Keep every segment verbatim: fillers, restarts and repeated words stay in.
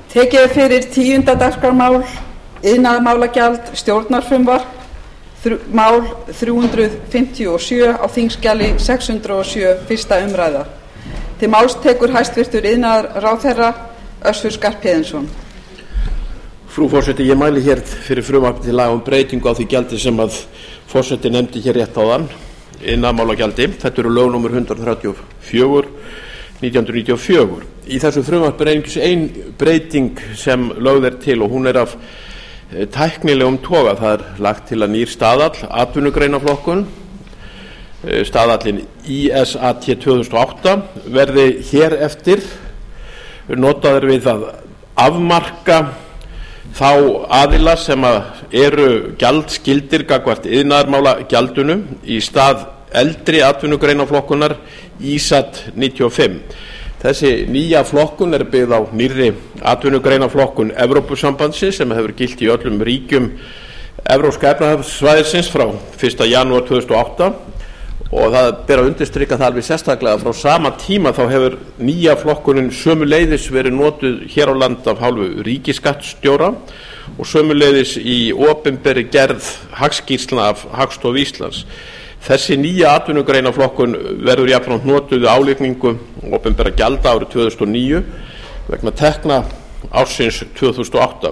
Tekið er fyrir tíunda dagskrármál, iðnaðarmálagjald, stjórnarfrumvarp, mál þrjú hundruð fimmtíu og sjö á þingskjali sex hundruð og sjö, fyrsta umræða. Til máls tekur hæstvirtur iðnaðarráðherra Össur Skarphéðinsson. Frú forseti, ég mæli hér fyrir frumvarpi til laga um breytingu á því gjaldi sem að forseti nefndi hér rétt áðan, iðnaðarmálagjaldi. Þetta eru lög númer hundrað þrjátíu og fjögur nítján hundruð níutíu og fjögur. Í þessu frumvarpi er einungis ein breyting sem lögð er til og hún er af tæknilegum toga. Það er lagt til að nýr staðall, atvinnugreinaflokkun, staðallinn I S A T tvö þúsund og átta, verði hér eftir notaður við að afmarka þá aðila sem eru gjaldskyldir gagnvart iðnaðarmálagjaldinu í stað eldri atvinnugreinaflokkunar I S A T níutíu og fimm. Þessi nýja flokkun er byggð á nýrri atvinnugreinaflokkun Evrópusambandsins sem hefur gilt í öllum ríkjum Evrópska efnahagssvæðisins frá fyrsta janúar tvö þúsund og átta, og það ber að undirstrika það alveg sérstaklega frá sama tíma þá hefur nýja flokkunin sömuleiðis verið notuð hér á land af hálfu ríkisskattstjóra og sömuleiðis í opinberri gerð hagskýrslna af Hagstofu Íslands. Þessi nýja atvinnugreinaflokkun verður jafnframt notuð við álagningu opinberra gjalda árið tvö þúsund og níu vegna tekna ársins tvö þúsund og átta.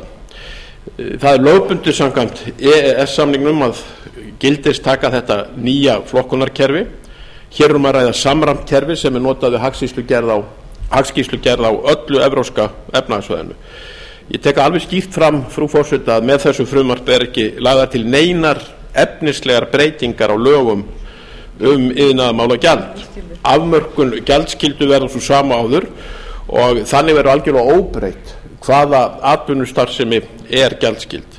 Það er lögbundið samkvæmt E E S samningnum að gildist taka þetta nýja flokkunarkerfi. Hér er um að ræða samræmt kerfi sem er notað við hagskýrslugerð á, hagskýrslugerð á öllu evrópska efnahagssvæðinu. Ég tek alveg skýrt fram, frú forseti, að með þessu frumvarpi er ekki lagðar til neinar efnislegar breytingar á lögum um iðnaðarmálagjald. Afmörkun gjaldskyldu verður svo sama áður og þannig verður algjörlega óbreytt hvaða atvinnustarfsemi er gjaldskyld.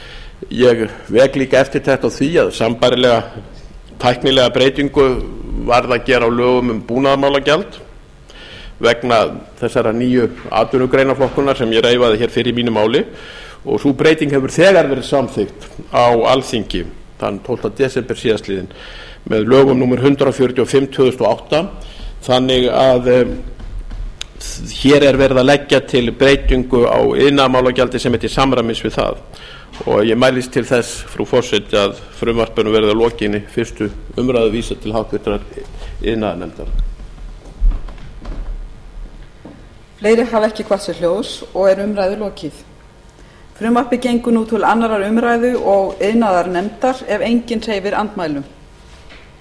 Ég vek líka eftirtekt á því að sambærilega tæknilega breytingu varð að gera á lögum um búnaðarmálagjald vegna þessara nýju atvinnugreinaflokkunar sem ég reifaði hér fyrir í mínu máli, og sú breyting hefur þegar verið samþykkt á Alþingi þann tólfta desember síðastliðinn með lögum númer hundrað fjörutíu og fimm tvö þúsund og átta, þannig að e, hér er verið að leggja til breytingu á iðnaðarmálagjaldi sem er til samræmis við það, og ég mælist til þess, frú forseti, að frumvarpinu verði að lokinni fyrstu umræðu vísa til háttvirtrar iðnaðarnefndar. Fleiri hafa ekki kvatt sér hljóðs og er umræðu lokið. Frumvarpið gengur nú til annarrar umræðu og iðnaðarnefndar ef enginn hreyfir andmælum.